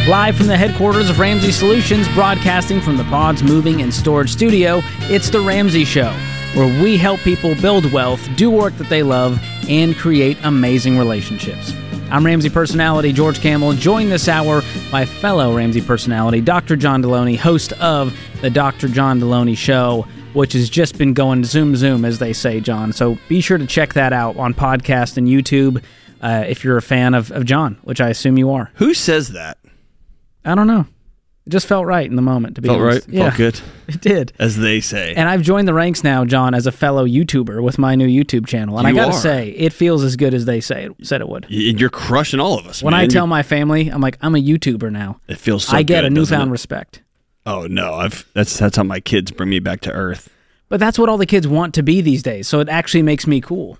Live from the headquarters of Ramsey Solutions, broadcasting from the Pods Moving and Storage Studio, it's The Ramsey Show, where we help people build wealth, do work that they love, and create amazing relationships. I'm Ramsey personality George Campbell, joined this hour by fellow Ramsey personality Dr. John Deloney, host of the Dr. John Deloney Show, which has just been going zoom, as they say, John. So be sure to check that out on podcast and YouTube if you're a fan of John, which I assume you are. Who says that? I don't know. It just felt right in the moment, to be honest. Felt right? Felt good? It did. As they say. And I've joined the ranks now, John, as a fellow YouTuber with my new YouTube channel. And I got to say, it feels as good as they said it would. You're crushing all of us, When I tell my family, I'm like, I'm a YouTuber now. It feels so good. I get a newfound respect. Oh, no. That's how my kids bring me back to earth. But that's what all the kids want to be these days, so it actually makes me cool.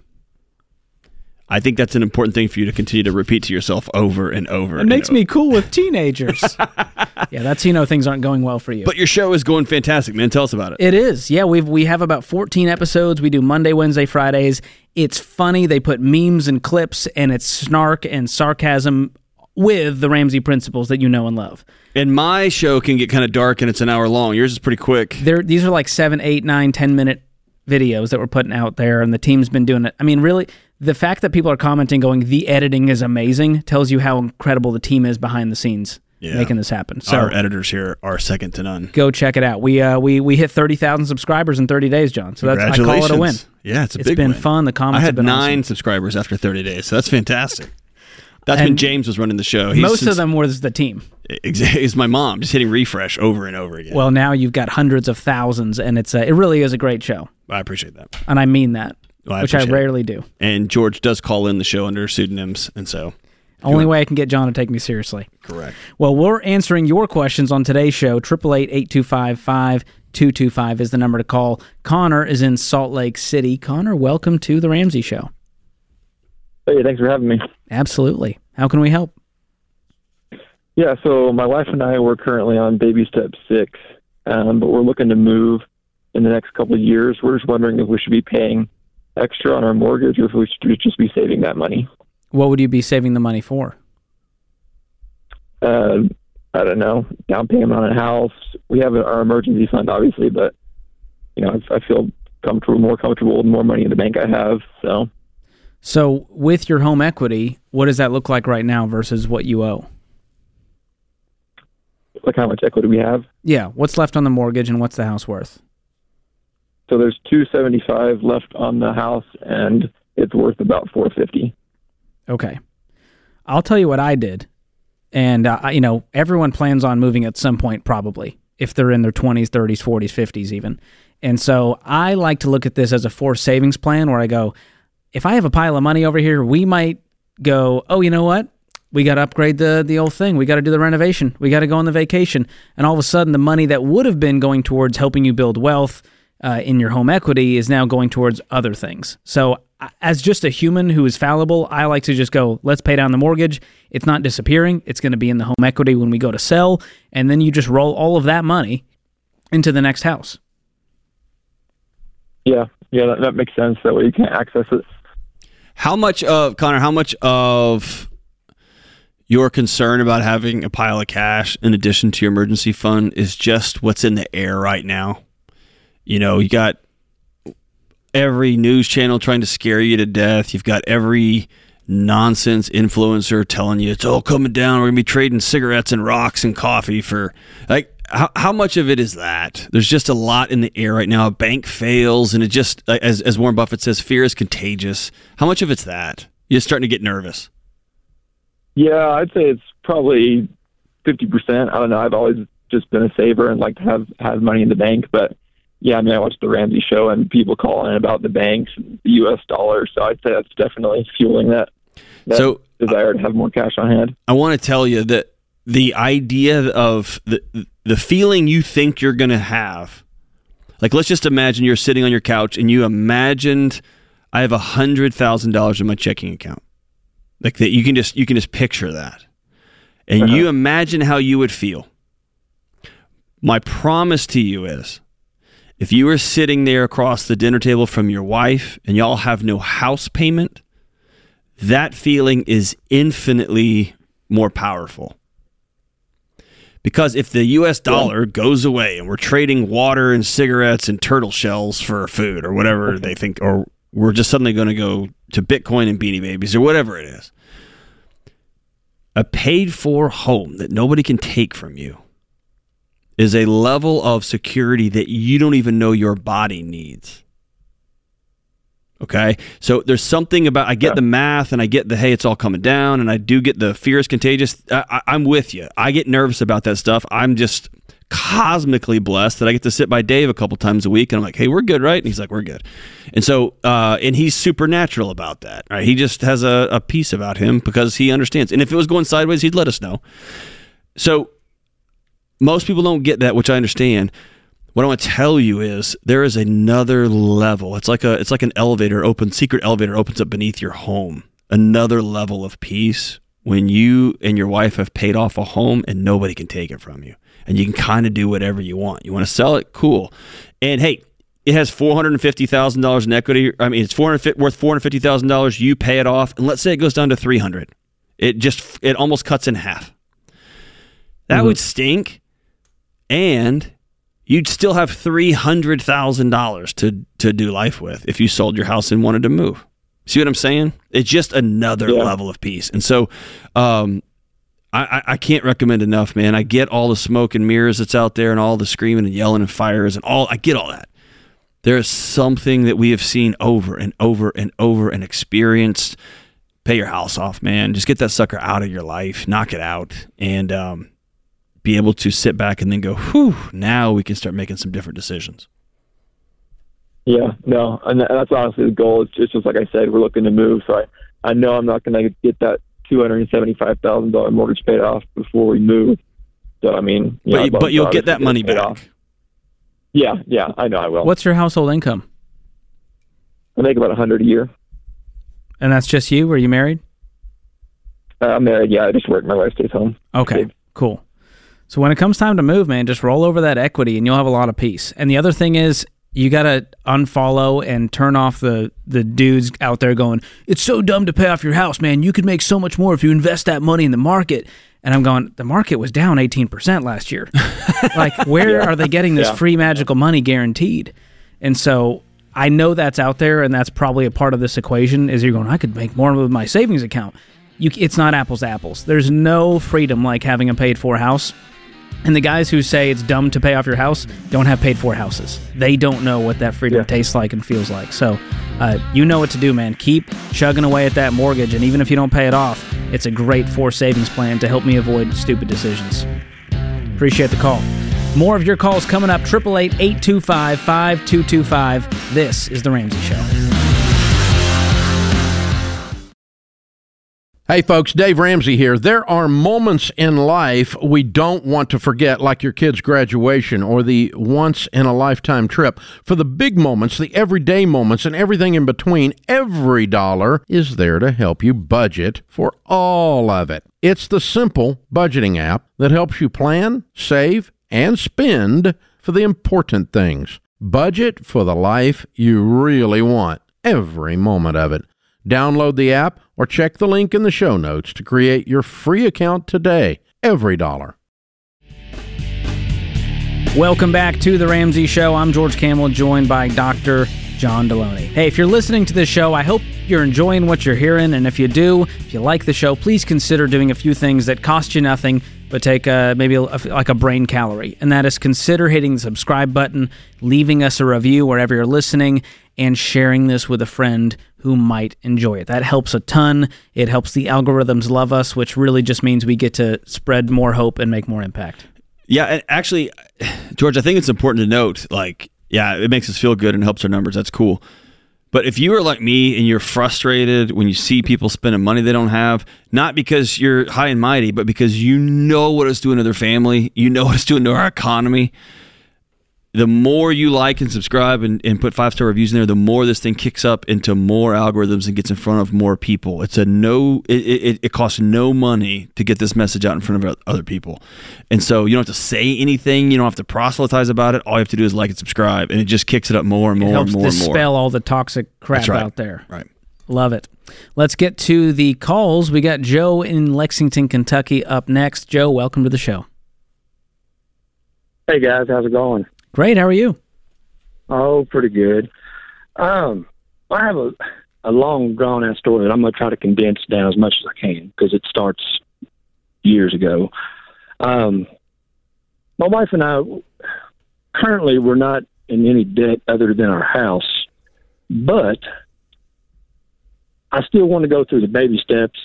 I think that's an important thing for you to continue to repeat to yourself over and over. It makes me cool with teenagers. Yeah, that's things aren't going well for you. But your show is going fantastic, man. Tell us about it. It is. Yeah, we have about 14 episodes. We do Monday, Wednesday, Fridays. It's funny. They put memes and clips, and it's snark and sarcasm with the Ramsey principles that you know and love. And my show can get kind of dark, and it's an hour long. Yours is pretty quick. These are like 7, 8, 9, 10-minute videos that we're putting out there, and the team's been doing it. I mean, really, the fact that people are commenting going, the editing is amazing, tells you how incredible the team is behind the scenes making this happen. So our editors here are second to none. Go check it out. We hit 30,000 subscribers in 30 days, John. So I call it a win. Yeah, it's big been win. fun. The comments have been I had 9 awesome. subscribers after 30 days, so that's fantastic. That's when James was running the show. Most of them was the team. It's my mom, just hitting refresh over and over again. Well, now you've got hundreds of thousands, and it really is a great show. I appreciate that. And I mean that, which I rarely do. And George does call in the show under pseudonyms, and so... Only way I can get John to take me seriously. Correct. Well, we're answering your questions on today's show. 888-825-5225 is the number to call. Connor is in Salt Lake City. Connor, welcome to The Ramsey Show. Hey, thanks for having me. Absolutely. How can we help? Yeah, so my wife and I, we're currently on baby step 6, but we're looking to move in the next couple of years. We're just wondering if we should be paying extra on our mortgage or if we should just be saving that money. What would you be saving the money for? I don't know, down payment on a house. We have our emergency fund, obviously, but I feel more comfortable with more money in the bank I have. So with your home equity, what does that look like right now versus what you owe? Like how much equity we have? Yeah, what's left on the mortgage and what's the house worth? So there's $275 left on the house, and it's worth about $450. Okay. I'll tell you what I did. And, everyone plans on moving at some point probably, if they're in their 20s, 30s, 40s, 50s even. And so I like to look at this as a forced savings plan where I go, if I have a pile of money over here, we might go, oh, you know what? We got to upgrade the old thing. We got to do the renovation. We got to go on the vacation. And all of a sudden, the money that would have been going towards helping you build wealth in your home equity is now going towards other things. So as just a human who is fallible, I like to just go, let's pay down the mortgage. It's not disappearing. It's going to be in the home equity when we go to sell. And then you just roll all of that money into the next house. Yeah, that makes sense. That way you can't access it. Connor, how much of your concern about having a pile of cash in addition to your emergency fund is just what's in the air right now? You got every news channel trying to scare you to death. You've got every nonsense influencer telling you it's all coming down. We're going to be trading cigarettes and rocks and coffee for how much of it is that? There's just a lot in the air right now. A bank fails, and it just, as Warren Buffett says, fear is contagious. How much of it's that? You're starting to get nervous. Yeah, I'd say it's probably 50%. I don't know. I've always just been a saver and like to have money in the bank. But yeah, I watch the Ramsey Show and people calling about the banks and the U.S. dollar. So I'd say that's definitely fueling that desire to have more cash on hand. I want to tell you that the idea of the feeling you think you're going to have, like let's just imagine you're sitting on your couch and you imagined I have $100,000 in my checking account. Like that, you can just picture that, and you imagine how you would feel. My promise to you is, if you were sitting there across the dinner table from your wife and y'all have no house payment, that feeling is infinitely more powerful. Because if the U.S. dollar goes away and we're trading water and cigarettes and turtle shells for food or whatever they think, or we're just suddenly going to go to Bitcoin and Beanie Babies or whatever it is, a paid-for home that nobody can take from you is a level of security that you don't even know your body needs. Okay? So there's something about, I get the math and I get the, hey, it's all coming down, and I do get the fear is contagious. I'm with you. I get nervous about that stuff. I'm just cosmically blessed that I get to sit by Dave a couple times a week, and I'm like, hey, we're good, right? And he's like, we're good. And so, and he's supernatural about that, right? He just has a peace about him because he understands. And if it was going sideways, he'd let us know. So most people don't get that, which I understand. What I want to tell you is there is another level. It's like an elevator secret elevator opens up beneath your home. Another level of peace when you and your wife have paid off a home and nobody can take it from you. And you can kind of do whatever you want. You want to sell it? Cool. And hey, it has $450,000 in equity. I mean, it's worth $450,000. You pay it off, and let's say it goes down to $300,000. It almost cuts in half. That would stink, and you'd still have $300,000 to do life with if you sold your house and wanted to move. See what I'm saying? It's just another level of peace. And so, I can't recommend enough, man. I get all the smoke and mirrors that's out there and all the screaming and yelling and fires and all. I get all that. There is something that we have seen over and over and over and experienced. Pay your house off, man. Just get that sucker out of your life. Knock it out. And be able to sit back and then go, whew, now we can start making some different decisions. Yeah, no, and that's honestly the goal. It's just like I said, we're looking to move. So I know I'm not going to get that $275,000 mortgage paid off before we move. So I mean, but you'll get that money back. Off. Yeah, I know I will. What's your household income? I make about $100 a year. And that's just you? Are you married? I'm married. Yeah, I just work. My wife stays home. Okay, cool. So when it comes time to move, man, just roll over that equity and you'll have a lot of peace. And the other thing is, you got to unfollow and turn off the dudes out there going, it's so dumb to pay off your house, man. You could make so much more if you invest that money in the market. And I'm going, the market was down 18% last year. Like, where are they getting this free magical money guaranteed? And so I know that's out there, and that's probably a part of this equation is you're going, I could make more with my savings account. It's not apples to apples. There's no freedom like having a paid-for house. And the guys who say it's dumb to pay off your house don't have paid-for houses. They don't know what that freedom tastes like and feels like. So you know what to do, man. Keep chugging away at that mortgage, and even if you don't pay it off, it's a great forced savings plan to help me avoid stupid decisions. Appreciate the call. More of your calls coming up, 888-825-5225. This is The Ramsey Show. Hey folks, Dave Ramsey here. There are moments in life we don't want to forget, like your kid's graduation or the once-in-a-lifetime trip. For the big moments, the everyday moments, and everything in between, every dollar is there to help you budget for all of it. It's the Simple Budgeting app that helps you plan, save, and spend for the important things. Budget for the life you really want, every moment of it. Download the app or check the link in the show notes to create your free account today. Every dollar. Welcome back to The Ramsey Show. I'm George Kamel, joined by Dr. John Deloney. Hey, if you're listening to this show, I hope you're enjoying what you're hearing. And if you do, if you like the show, please consider doing a few things that cost you nothing, but take maybe like a brain calorie. And that is consider hitting the subscribe button, leaving us a review wherever you're listening, and sharing this with a friend who might enjoy it. That helps a ton. It helps the algorithms love us, which really just means we get to spread more hope and make more impact. Yeah, and actually, George, I think it's important to note, it makes us feel good and helps our numbers. That's cool. But if you are like me and you're frustrated when you see people spending money they don't have, not because you're high and mighty, but because you know what it's doing to their family, you know what it's doing to our economy, the more you like and subscribe and put 5-star reviews in there, the more this thing kicks up into more algorithms and gets in front of more people. It costs no money to get this message out in front of other people. And so you don't have to say anything. You don't have to proselytize about it. All you have to do is like and subscribe, and it just kicks it up more and more and more and more. It helps dispel all the toxic crap out there. Right. Love it. Let's get to the calls. We got Joe in Lexington, Kentucky up next. Joe, welcome to the show. Hey guys, how's it going? Great. How are you? Oh, pretty good. I have a long drawn out story that I'm going to try to condense down as much as I can because it starts years ago. My wife and I currently we're not in any debt other than our house, but I still want to go through the baby steps.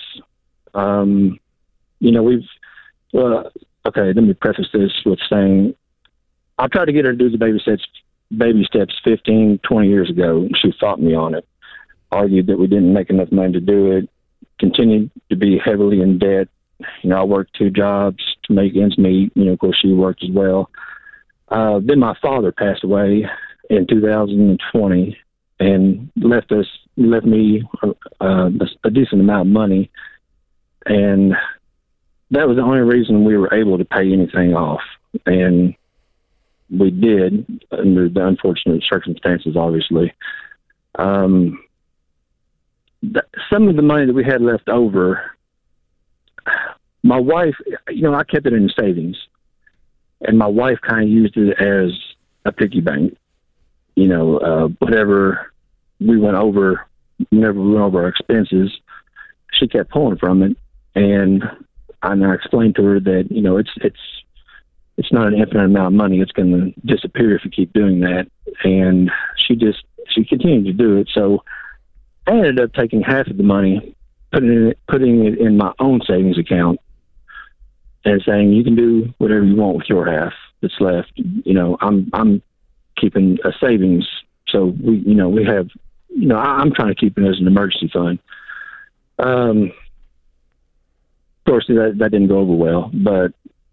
Okay, let me preface this with saying I tried to get her to do the baby steps 15, 20 years ago, and she fought me on it, argued that we didn't make enough money to do it, continued to be heavily in debt. I worked 2 jobs to make ends meet. Of course, she worked as well. Then my father passed away in 2020 and left me a decent amount of money. And that was the only reason we were able to pay anything off. And we did under the unfortunate circumstances, obviously. Some of the money that we had left over, my wife, I kept it in savings, and my wife kind of used it as a piggy bank. Whatever we went over, whenever we went over our expenses, she kept pulling from it. And I explained to her that, it's not an infinite amount of money. It's going to disappear if you keep doing that. And she continued to do it. So I ended up taking half of the money, putting it in my own savings account, and saying, you can do whatever you want with your half that's left. I'm keeping a savings. So we have, I'm trying to keep it as an emergency fund. Of course, that didn't go over well, but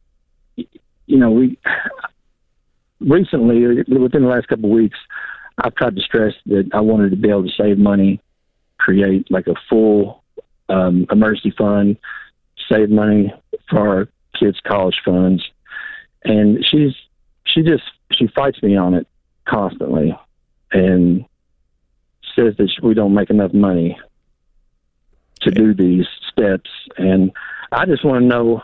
we recently, within the last couple of weeks, I've tried to stress that I wanted to be able to save money, create like a full emergency fund, save money for our kids' college funds, and she fights me on it constantly, and says that we don't make enough money to do these steps. And I just want to know,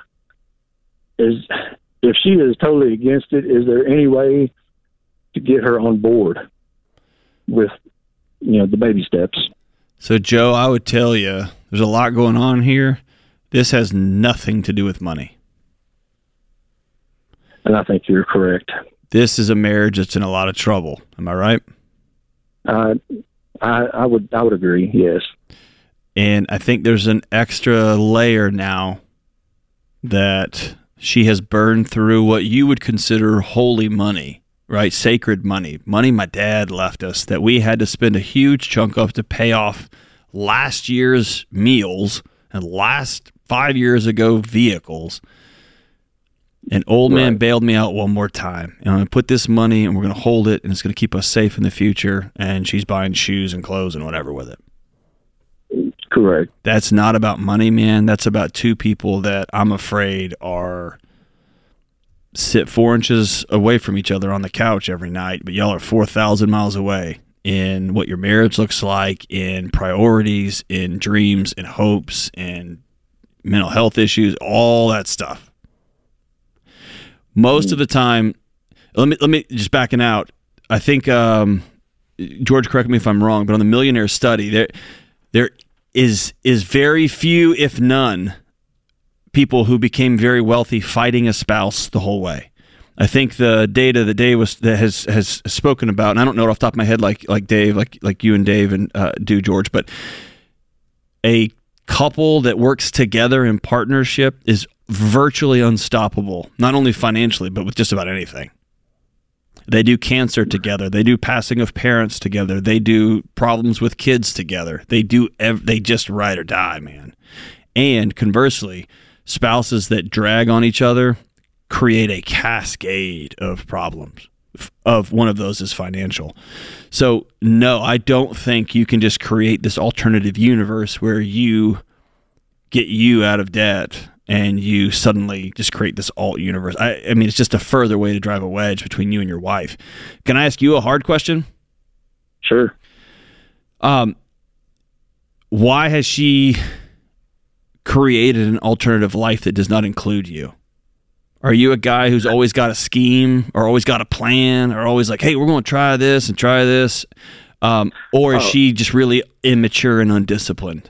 if she is totally against it, is there any way to get her on board with, the baby steps? So, Joe, I would tell you, there's a lot going on here. This has nothing to do with money. And I think you're correct. This is a marriage that's in a lot of trouble. Am I right? I would agree, yes. And I think there's an extra layer now that she has burned through what you would consider holy money, right? Sacred money. Money my dad left us that we had to spend a huge chunk of to pay off last year's meals and last 5 years ago vehicles. And old man bailed me out one more time. And I'm going to put this money and we're going to hold it and it's going to keep us safe in the future. And she's buying shoes and clothes and whatever with it. Correct. That's not about money, man. That's about two people that I'm afraid sit 4 inches away from each other on the couch every night, but y'all are 4,000 miles away in what your marriage looks like, in priorities, in dreams, in hopes, in mental health issues, all that stuff. Most of the time, let me just backing out. I think George, correct me if I'm wrong, but on the Millionaire Study, there is very few, if none, people who became very wealthy fighting a spouse the whole way. I think the data that Dave has spoken about, and I don't know it off the top of my head like Dave, like you and Dave and do, George, but a couple that works together in partnership is virtually unstoppable, not only financially, but with just about anything. They do cancer together. They do passing of parents together. They do problems with kids together. They just ride or die, man. And conversely, spouses that drag on each other create a cascade of problems. Of one of those is financial. So no, I don't think you can just create this alternative universe where you get you out of debt and you suddenly just create this alt universe. I mean, it's just a further way to drive a wedge between you and your wife. Can I ask you a hard question? Sure. Why has she created an alternative life that does not include you? Are you a guy who's always got a scheme or always got a plan or always like, hey, we're going to try this and try this? Or is she just really immature and undisciplined?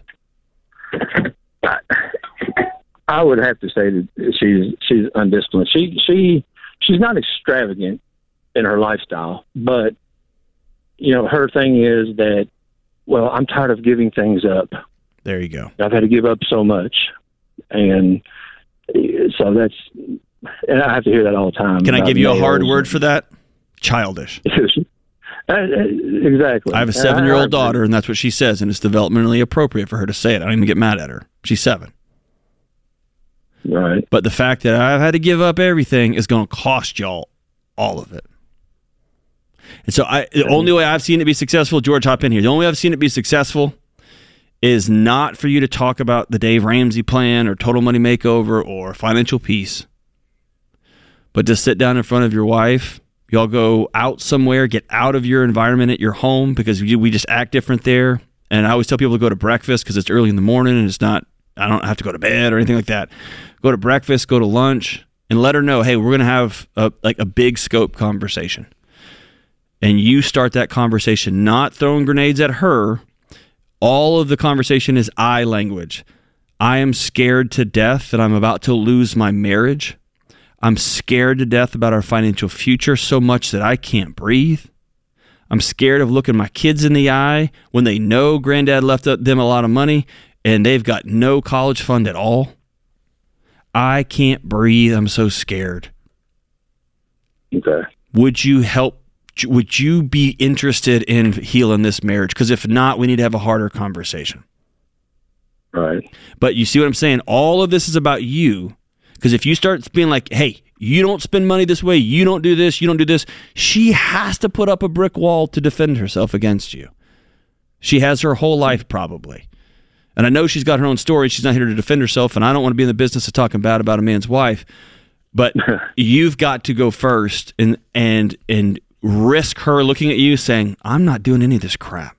I would have to say that she's undisciplined. She's not extravagant in her lifestyle, but her thing is that, well, I'm tired of giving things up. There you go. I've had to give up so much, and so and I have to hear that all the time. Can I give you a hard word for that? Childish. Exactly. I have a 7-year-old daughter, and that's what she says, and it's developmentally appropriate for her to say it. I don't even get mad at her. She's 7. Right. But the fact that I've had to give up everything is going to cost y'all all of it. And so the only way I've seen it be successful, George, hop in here. The only way I've seen it be successful is not for you to talk about the Dave Ramsey plan or Total Money Makeover or Financial Peace, but to sit down in front of your wife. Y'all go out somewhere, get out of your environment at your home, because we just act different there. And I always tell people to go to breakfast because it's early in the morning and I don't have to go to bed or anything like that. Go to breakfast, go to lunch, and let her know, hey, we're going to have a big scope conversation. And you start that conversation not throwing grenades at her. All of the conversation is I language. I am scared to death that I'm about to lose my marriage. I'm scared to death about our financial future so much that I can't breathe. I'm scared of looking my kids in the eye when they know granddad left them a lot of money and they've got no college fund at all. I can't breathe. I'm so scared. Okay. Would you help? Would you be interested in healing this marriage? Because if not, we need to have a harder conversation. Right. But you see what I'm saying? All of this is about you. Because if you start being like, hey, you don't spend money this way, you don't do this, you don't do this, she has to put up a brick wall to defend herself against you. She has her whole life probably. And I know she's got her own story. She's not here to defend herself, and I don't want to be in the business of talking bad about a man's wife. But you've got to go first and risk her looking at you saying, I'm not doing any of this crap.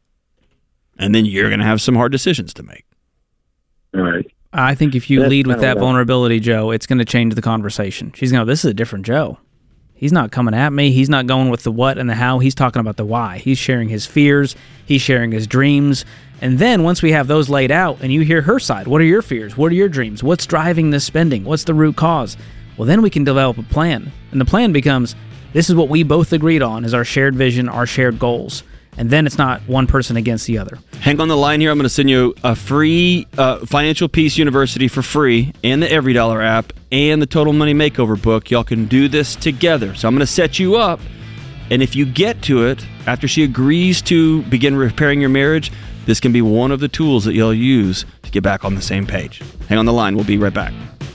And then you're going to have some hard decisions to make. All right. I think if you lead with that vulnerability, Joe, it's going to change the conversation. She's going to go, this is a different Joe. He's not coming at me. He's not going with the what and the how. He's talking about the why. He's sharing his fears. He's sharing his dreams. And then once we have those laid out and you hear her side, what are your fears? What are your dreams? What's driving this spending? What's the root cause? Well, then we can develop a plan. And the plan becomes, this is what we both agreed on is our shared vision, our shared goals. And then it's not one person against the other. Hang on the line here. I'm going to send you a free Financial Peace University for free, and the EveryDollar app, and the Total Money Makeover book. Y'all can do this together. So I'm going to set you up, and if you get to it, after she agrees to begin repairing your marriage, this can be one of the tools that you'll use to get back on the same page. Hang on the line. We'll be right back.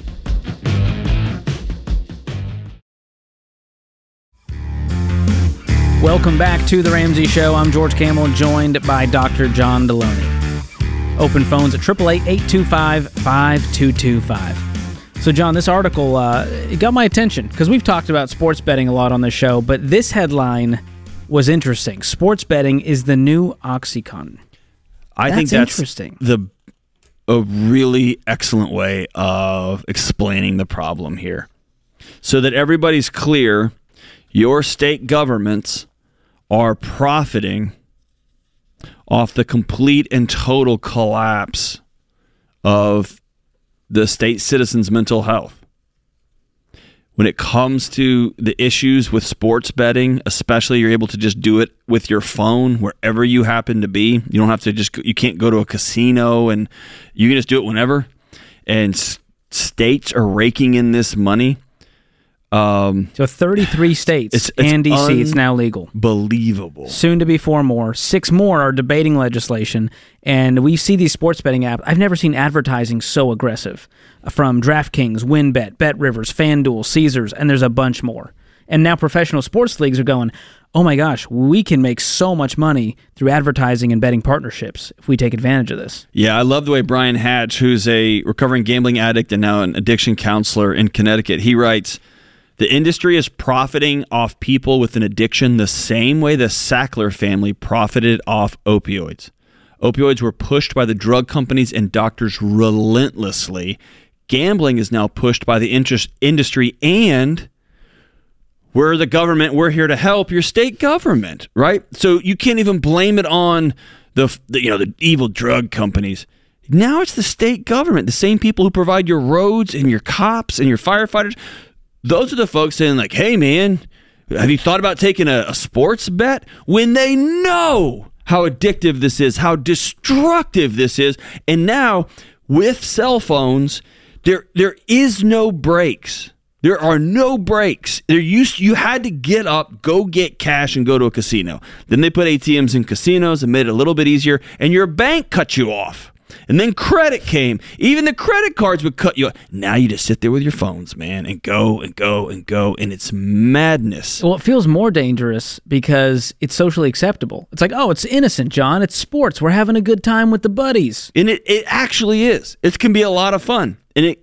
Welcome back to The Ramsey Show. I'm George Kamel, joined by Dr. John Deloney. Open phones at 888-825-5225. So, John, this article it got my attention because we've talked about sports betting a lot on this show, but this headline was interesting. Sports betting is the new OxyContin. I think that's interesting. A really excellent way of explaining the problem here. So that everybody's clear, your state governments are profiting off the complete and total collapse of the state citizens' mental health. When it comes to the issues with sports betting, especially, you're able to just do it with your phone wherever you happen to be. You don't have to you can't go to a casino, and you can just do it whenever. And states are raking in this money. So 33 states and D.C. it's now legal. Unbelievable. Soon to be 4 more. 6 more are debating legislation. And we see these sports betting apps. I've never seen advertising so aggressive. From DraftKings, WynnBET, BetRivers, FanDuel, Caesars, and there's a bunch more. And now professional sports leagues are going, oh my gosh, we can make so much money through advertising and betting partnerships if we take advantage of this. Yeah, I love the way Brian Hatch, who's a recovering gambling addict and now an addiction counselor in Connecticut, he writes, the industry is profiting off people with an addiction the same way the Sackler family profited off opioids. Opioids were pushed by the drug companies and doctors relentlessly, gambling is now pushed by the industry, and we're the government. We're here to help your state government, right? So you can't even blame it on the evil drug companies. Now it's the state government, the same people who provide your roads and your cops and your firefighters. Those are the folks saying like, hey, man, have you thought about taking a sports bet? When they know how addictive this is, how destructive this is. And now with cell phones, there is no breaks. There are no breaks. You had to get up, go get cash, and go to a casino. Then they put ATMs in casinos and made it a little bit easier, and your bank cut you off. And then credit came. Even the credit cards would cut you off. Now you just sit there with your phones, man, and go and go and go, and it's madness. Well, it feels more dangerous because it's socially acceptable. It's like, oh, it's innocent, John. It's sports. We're having a good time with the buddies. And it actually is. It can be a lot of fun,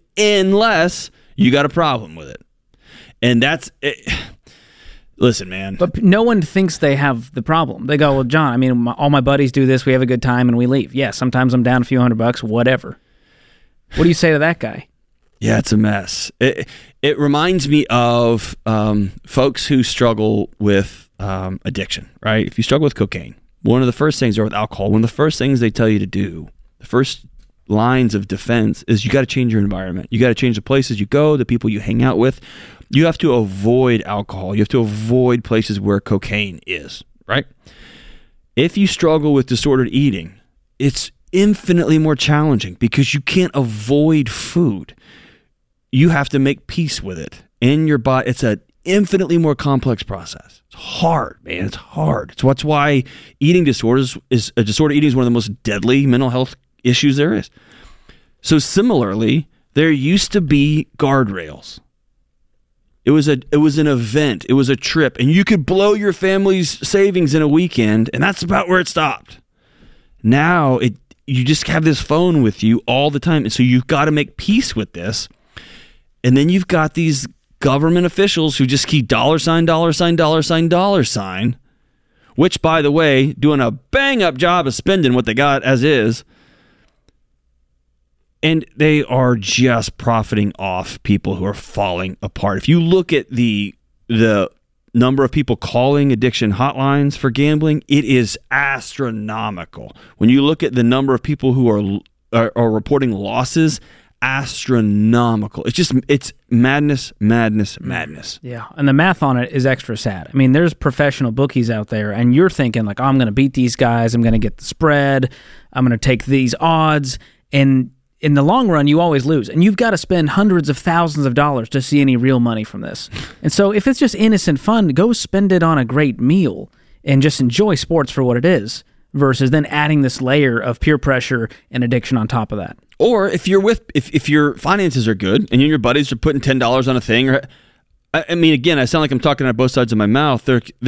unless you got a problem with it. And that's it. Listen, man. But no one thinks they have the problem. They go, well, John, I mean, all my buddies do this. We have a good time and we leave. Yeah, sometimes I'm down a few $100, whatever. What do you say to that guy? Yeah, it's a mess. It reminds me of folks who struggle with addiction, right? If you struggle with cocaine, one of the first things, or with alcohol, one of the first things they tell you to do, the first lines of defense is you got to change your environment. You got to change the places you go, the people you hang out with. You have to avoid alcohol. You have to avoid places where cocaine is, right? If you struggle with disordered eating, it's infinitely more challenging because you can't avoid food. You have to make peace with it in your body. It's an infinitely more complex process. It's hard, man. It's hard. It's why eating disorders disordered eating is one of the most deadly mental health issues there is. So similarly, there used to be guardrails. It was an event. It was a trip, and you could blow your family's savings in a weekend, and that's about where it stopped. Now you just have this phone with you all the time, and so you've got to make peace with this. And then you've got these government officials who just keep $, $, which, by the way, doing a bang-up job of spending what they got as is. And they are just profiting off people who are falling apart. If you look at the number of people calling addiction hotlines for gambling, it is astronomical. When you look at the number of people who are reporting losses, astronomical. It's madness. Yeah, and the math on it is extra sad. I mean, there's professional bookies out there, and you're thinking like, oh, I'm going to beat these guys. I'm going to get the spread. I'm going to take these odds, and in the long run, you always lose, and you've got to spend hundreds of thousands of dollars to see any real money from this. And so if it's just innocent fun, go spend it on a great meal and just enjoy sports for what it is, versus then adding this layer of peer pressure and addiction on top of that. Or if your finances are good and you and your buddies are putting $10 on a thing, or I mean, again, I sound like I'm talking out of both sides of my mouth.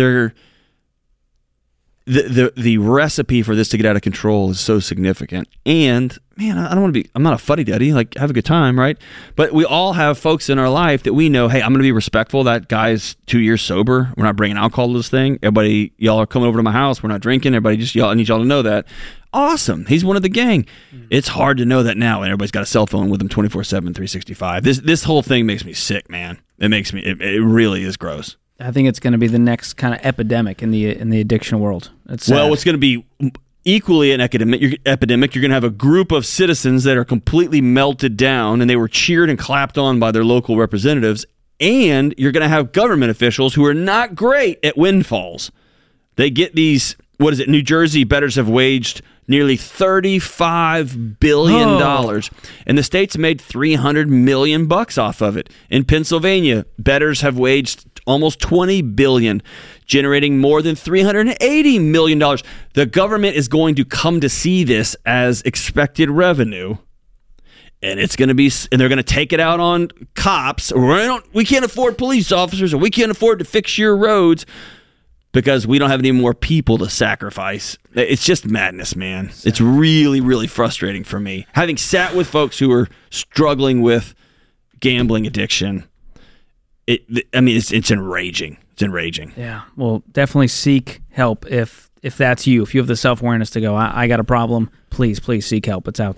The recipe for this to get out of control is so significant. And man, I don't want to be, I'm not a fuddy-duddy, like have a good time, right? But we all have folks in our life that we know, hey, I'm going to be respectful. That guy's 2 years sober. We're not bringing alcohol to this thing. Everybody, y'all are coming over to my house. We're not drinking. Everybody I need y'all to know that. Awesome. He's one of the gang. It's hard to know that now, and everybody's got a cell phone with them 24/7, 365. This whole thing makes me sick, man. It really is gross. I think it's going to be the next kind of epidemic in the addiction world. It's what's going to be equally an epidemic. You're going to have a group of citizens that are completely melted down, and they were cheered and clapped on by their local representatives. And you're going to have government officials who are not great at windfalls. They get these. What is it? New Jersey bettors have waged nearly $35 billion, and the state's made $300 million off of it. In Pennsylvania, bettors have waged almost $20 billion, generating more than $380 million. The government is going to come to see this as expected revenue, and it's going to be, and they're going to take it out on cops. We can't afford police officers, or we can't afford to fix your roads, because we don't have any more people to sacrifice. It's just madness, man. It's really, really frustrating for me. Having sat with folks who are struggling with gambling addiction, it's enraging. It's enraging. Yeah, well, definitely seek help if that's you. If you have the self-awareness to go, I got a problem, please seek help. It's out there.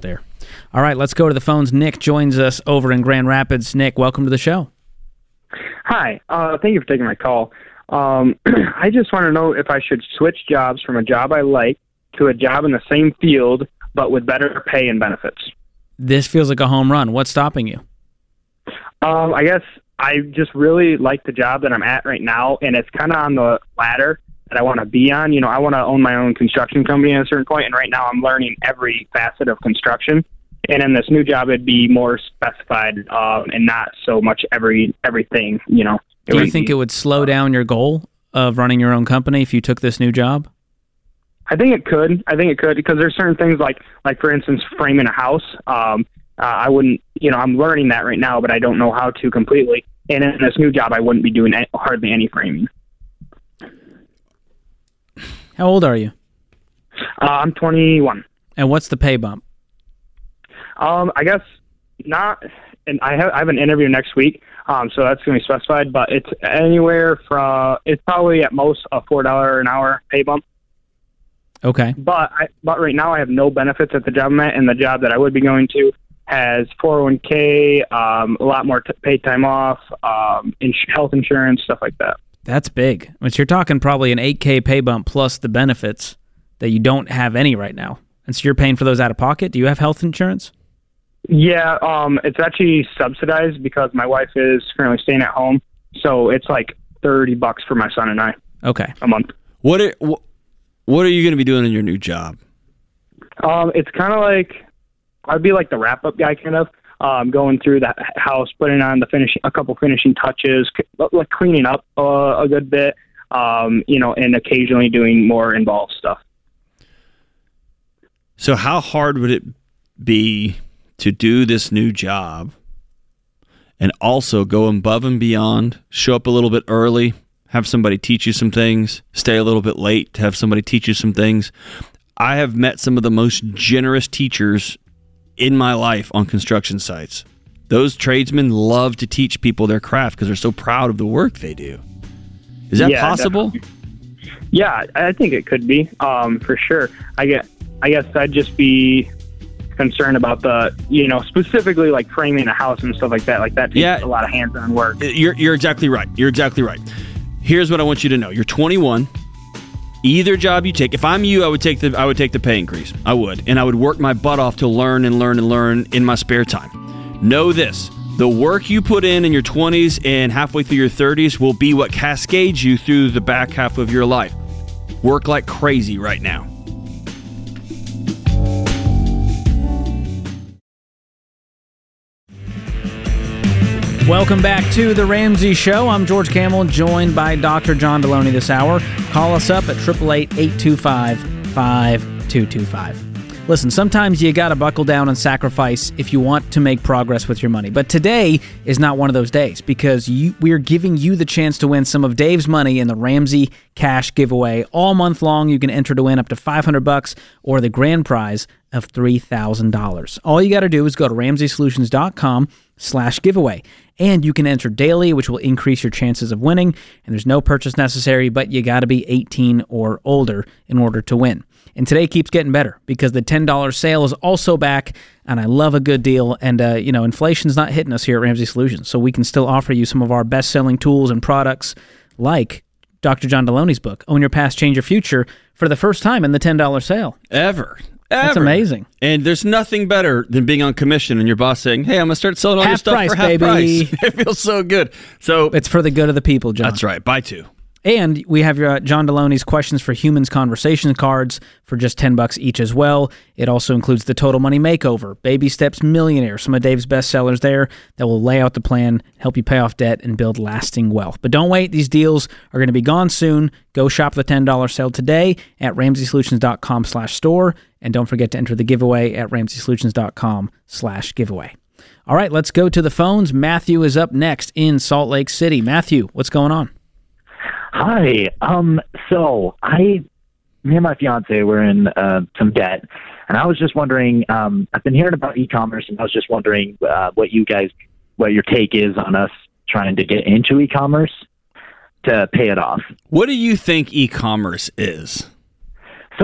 All right, let's go to the phones. Nick joins us over in Grand Rapids. Nick, welcome to the show. Hi. Thank you for taking my call. I just want to know if I should switch jobs from a job I like to a job in the same field but with better pay and benefits. This feels like a home run. What's stopping you? I guess I just really like the job that I'm at right now, and it's kind of on the ladder that I want to be on. You know, I want to own my own construction company at a certain point, and right now I'm learning every facet of construction. And in this new job, it'd be more specified and not so much everything, you know. Do you think it would slow down your goal of running your own company if you took this new job? I think it could. Because there's certain things like for instance, framing a house. I wouldn't, you know, I'm learning that right now, but I don't know how to completely. And in this new job, I wouldn't be doing hardly any framing. How old are you? I'm 21. And what's the pay bump? I guess not. And I have an interview next week, so that's going to be specified. But it's anywhere from, it's probably at most a $4 an hour pay bump. Okay. But right now I have no benefits at the job I'm at, and the job that I would be going to has 401k, a lot more paid time off, health insurance, stuff like that. That's big. But you're talking probably an $8K pay bump plus the benefits that you don't have any right now. And so you're paying for those out of pocket? Do you have health insurance? Yeah, it's actually subsidized because my wife is currently staying at home, so it's like $30 for my son and I. Okay. A month. What are you going to be doing in your new job? It's kind of like I'd be like the wrap-up guy, kind of going through the house, putting on a couple finishing touches, like cleaning up a good bit, you know, and occasionally doing more involved stuff. So how hard would it be to do this new job and also go above and beyond, show up a little bit early, have somebody teach you some things, stay a little bit late to have somebody teach you some things? I have met some of the most generous teachers in my life on construction sites. Those tradesmen love to teach people their craft because they're so proud of the work they do. Is that possible? Definitely. Yeah, I think it could be, for sure. I guess I'd just be concerned about the, you know, specifically like framing a house and stuff like that. Like that takes a lot of hands-on work. You're exactly right. Here's what I want you to know. You're 21. Either job you take, if I'm you, I would take the pay increase. I would. And I would work my butt off to learn in my spare time. Know this. The work you put in your 20s and halfway through your 30s will be what cascades you through the back half of your life. Work like crazy right now. Welcome back to The Ramsey Show. I'm George Kamel, joined by Dr. John Deloney this hour. Call us up at 888-825-5225. Listen, sometimes you got to buckle down and sacrifice if you want to make progress with your money. But today is not one of those days because we're giving you the chance to win some of Dave's money in the Ramsey Cash Giveaway. All month long, you can enter to win up to $500 or the grand prize of $3,000. All you got to do is go to RamseySolutions.com/giveaway. And you can enter daily, which will increase your chances of winning. And there's no purchase necessary, but you got to be 18 or older in order to win. And today keeps getting better because the $10 sale is also back, and I love a good deal. And, you know, inflation's not hitting us here at Ramsey Solutions, so we can still offer you some of our best-selling tools and products like Dr. John Deloney's book, Own Your Past, Change Your Future, for the first time in the $10 sale. Ever. That's amazing. And there's nothing better than being on commission and your boss saying, hey, I'm going to start selling all your stuff for half baby. price. It feels so good. So it's for the good of the people, John. That's right. Buy two. And we have your John Deloney's Questions for Humans conversation cards for just $10 each as well. It also includes the Total Money Makeover, Baby Steps Millionaire, some of Dave's best sellers there that will lay out the plan, help you pay off debt, and build lasting wealth. But don't wait. These deals are going to be gone soon. Go shop the $10 sale today at RamseySolutions.com/store. And don't forget to enter the giveaway at RamseySolutions.com/giveaway. All right, let's go to the phones. Matthew is up next in Salt Lake City. Matthew, what's going on? Hi. So me and my fiance were in some debt, and I was just wondering. I've been hearing about e-commerce, and I was just wondering what your take is on us trying to get into e-commerce to pay it off. What do you think e-commerce is? So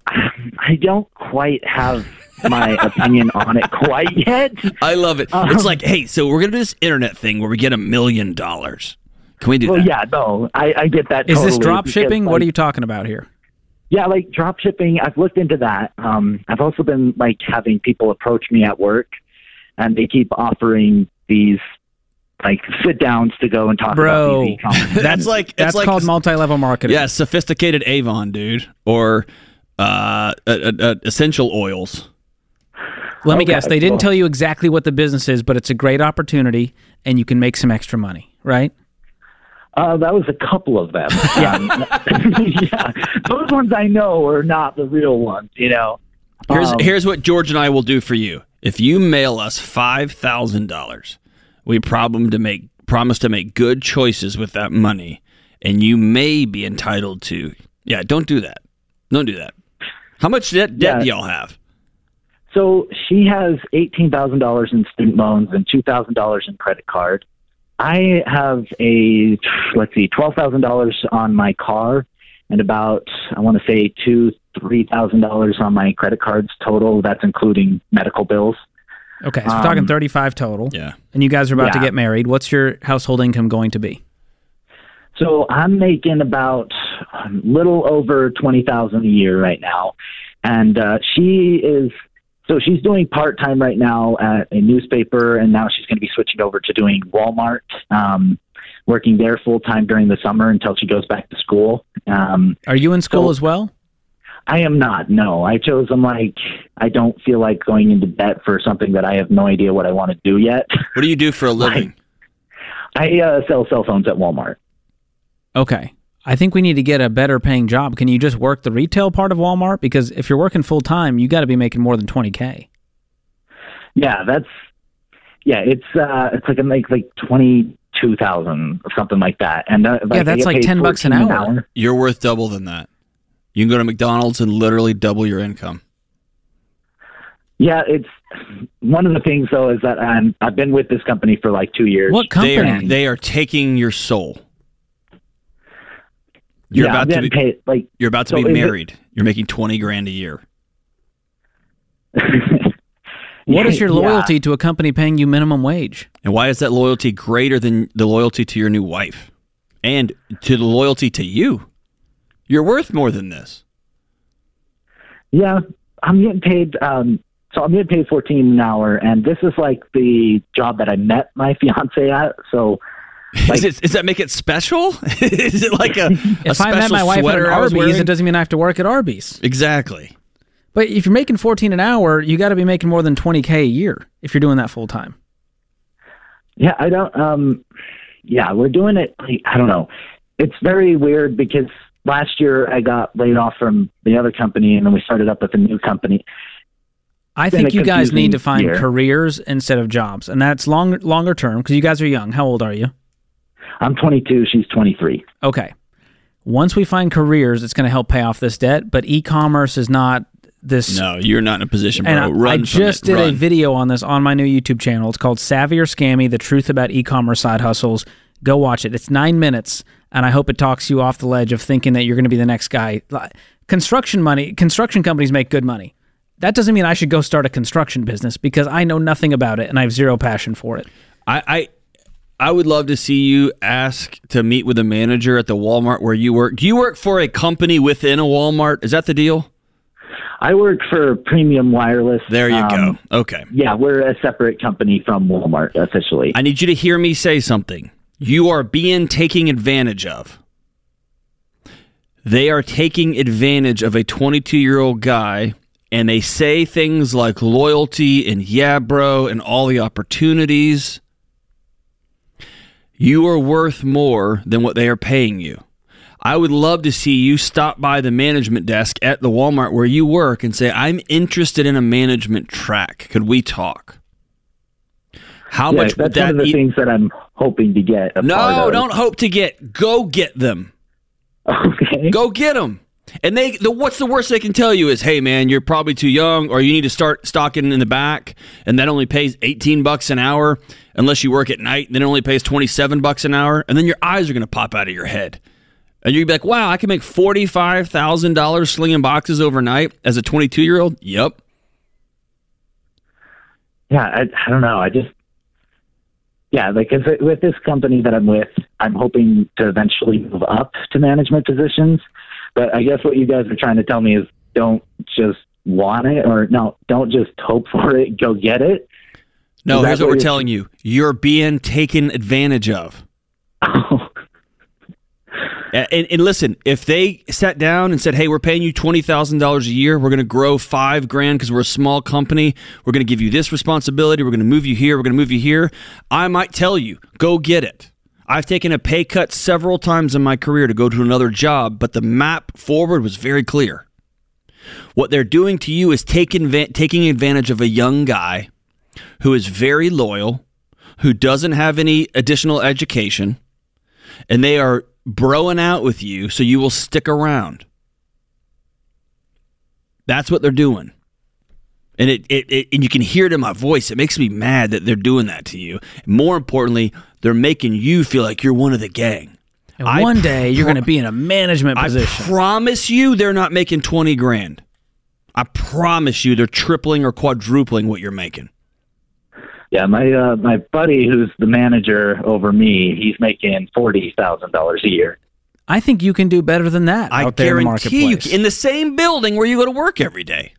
I don't quite have my opinion on it quite yet. I love it. It's like, hey, so we're going to do this internet thing where we get $1 million. Can we do that? Well, yeah, no, I get that. Is totally this drop shipping? because, What are you talking about here? Yeah, like drop shipping. I've looked into that. I've also been like having people approach me at work, and they keep offering these like sit downs to go and talk about these e-commerce. That's like called multi-level marketing. Yeah, sophisticated Avon, dude, or essential oils. Let me Okay, guess. They didn't well- tell you exactly what the business is, but it's a great opportunity, and you can make some extra money, right? That was a couple of them. Yeah, those ones I know are not the real ones. You know. Here's what George and I will do for you. If you mail us $5,000, we promise to make good choices with that money, and you may be entitled to. Yeah, don't do that. Don't do that. How much debt do y'all have? So she has $18,000 in student loans and $2,000 in credit card. I have $12,000 on my car and about, I want to say $3,000 on my credit cards total. That's including medical bills. Okay, so we're talking 35 total. Yeah. And you guys are about to Yeah. get married. What's your household income going to be? So I'm making about a little over $20,000 a year right now. And she's doing part-time right now at a newspaper, and now she's going to be switching over to doing Walmart, working there full-time during the summer until she goes back to school. Are you in school as well? I am not, no. I don't feel like going into debt for something that I have no idea what I want to do yet. What do you do for a living? I sell cell phones at Walmart. Okay. I think we need to get a better paying job. Can you just work the retail part of Walmart? Because if you're working full time, you got to be making more than $20K. Yeah, it's like I make like 22,000 or something like that. And that's like $10 an hour. You're worth double than that. You can go to McDonald's and literally double your income. Yeah, it's one of the things though is that I've been with this company for like 2 years. What company? They are taking your soul. You're about to be married. You're making $20,000 a year. What is your loyalty to a company paying you minimum wage? And why is that loyalty greater than the loyalty to your new wife and to the loyalty to you? You're worth more than this. Yeah, I'm getting paid. So I'm getting paid $14 an hour, and this is like the job that I met my fiance at. So. Does that make it special? Is it like a if special I met my wife at sweater an I was Arby's, wearing? it doesn't mean I have to work at Arby's. Exactly. But if you're making $14 an hour, you got to be making more than $20K a year if you're doing that full time. Yeah, I don't. Yeah, we're doing it. I don't know. It's very weird because last year I got laid off from the other company, and then we started up with a new company. I Been think a you guys need to confusing find year. careers instead of jobs, and that's longer term because you guys are young. How old are you? I'm 22. She's 23. Okay. Once we find careers, it's going to help pay off this debt, but e-commerce is not this. No, you're not in a position, bro. And I just did a video on this on my new YouTube channel. It's called Savvy or Scammy, The Truth About E-Commerce Side Hustles. Go watch it. It's 9 minutes, and I hope it talks you off the ledge of thinking that you're going to be the next guy. Construction companies make good money. That doesn't mean I should go start a construction business because I know nothing about it and I have zero passion for it. I would love to see you ask to meet with a manager at the Walmart where you work. Do you work for a company within a Walmart? Is that the deal? I work for Premium Wireless. There you go. Okay. Yeah, we're a separate company from Walmart officially. I need you to hear me say something. You are being taken advantage of. They are taking advantage of a 22-year-old guy, and they say things like loyalty and yeah, bro, and all the opportunities. You are worth more than what they are paying you. I would love to see you stop by the management desk at the Walmart where you work and say, I'm interested in a management track. Could we talk? How much would that's that one of the things that I'm hoping to get. No, don't hope to get. Go get them. Okay. Go get them. And what's the worst they can tell you is, hey, man, you're probably too young, or you need to start stocking in the back, and that only pays $18 an hour unless you work at night, and then it only pays $27 an hour, and then your eyes are going to pop out of your head. And you'd be like, wow, I can make $45,000 slinging boxes overnight as a 22-year-old? Yep. Yeah, I don't know. Like with this company that I'm with, I'm hoping to eventually move up to management positions. But I guess what you guys are trying to tell me is don't just want it, or no, don't just hope for it, go get it. No, here's what we're telling you. You're being taken advantage of. And listen, if they sat down and said, hey, we're paying you $20,000 a year, we're going to grow $5,000 because we're a small company, we're going to give you this responsibility, we're going to move you here, we're going to move you here, I might tell you, go get it. I've taken a pay cut several times in my career to go to another job, but the map forward was very clear. What they're doing to you is taking advantage of a young guy who is very loyal, who doesn't have any additional education, and they are broing out with you so you will stick around. That's what they're doing. And and you can hear it in my voice. It makes me mad that they're doing that to you. More importantly, they're making you feel like you're one of the gang. And one day you're going to be in a management position. I promise you they're not making $20,000. I promise you they're tripling or quadrupling what you're making. Yeah, my buddy who's the manager over me, he's making $40,000 a year. I think you can do better than that out there in the marketplace. I guarantee you, in the same building where you go to work every day.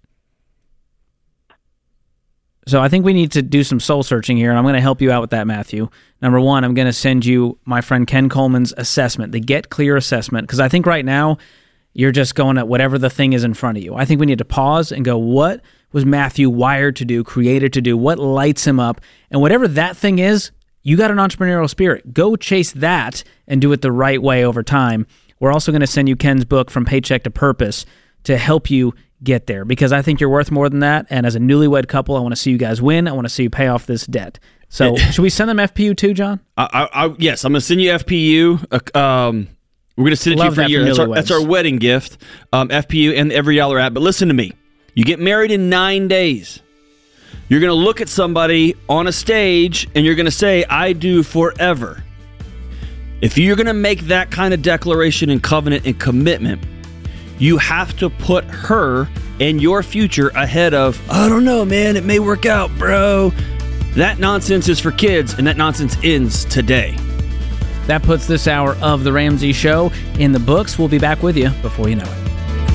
So I think we need to do some soul searching here, and I'm going to help you out with that, Matthew. Number one, I'm going to send you my friend Ken Coleman's assessment, the Get Clear assessment, because I think right now you're just going at whatever the thing is in front of you. I think we need to pause and go, what was Matthew wired to do, created to do, what lights him up, and whatever that thing is, you got an entrepreneurial spirit. Go chase that and do it the right way over time. We're also going to send you Ken's book, From Paycheck to Purpose, to help you get there, because I think you're worth more than that, and as a newlywed couple, I want to see you guys win. I want to see you pay off this debt. So should we send them FPU too, John? Yes, I'm going to send you FPU. We're going to send it to you for a year. That's our wedding gift, FPU and the Every Dollar app. But listen to me. You get married in 9 days. You're going to look at somebody on a stage and you're going to say, I do forever. If you're going to make that kind of declaration and covenant and commitment, you have to put her and your future ahead of, I don't know, man, it may work out, bro. That nonsense is for kids, and that nonsense ends today. That puts this hour of The Ramsey Show in the books. We'll be back with you before you know it.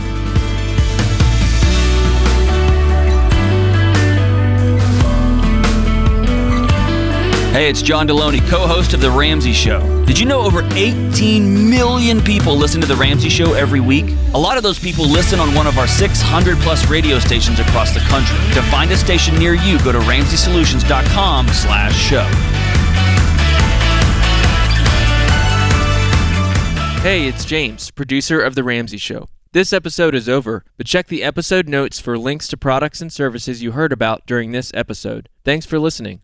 Hey, it's John Deloney, co-host of The Ramsey Show. Did you know over 18 million people listen to The Ramsey Show every week? A lot of those people listen on one of our 600-plus radio stations across the country. To find a station near you, go to RamseySolutions.com/show. Hey, it's James, producer of The Ramsey Show. This episode is over, but check the episode notes for links to products and services you heard about during this episode. Thanks for listening.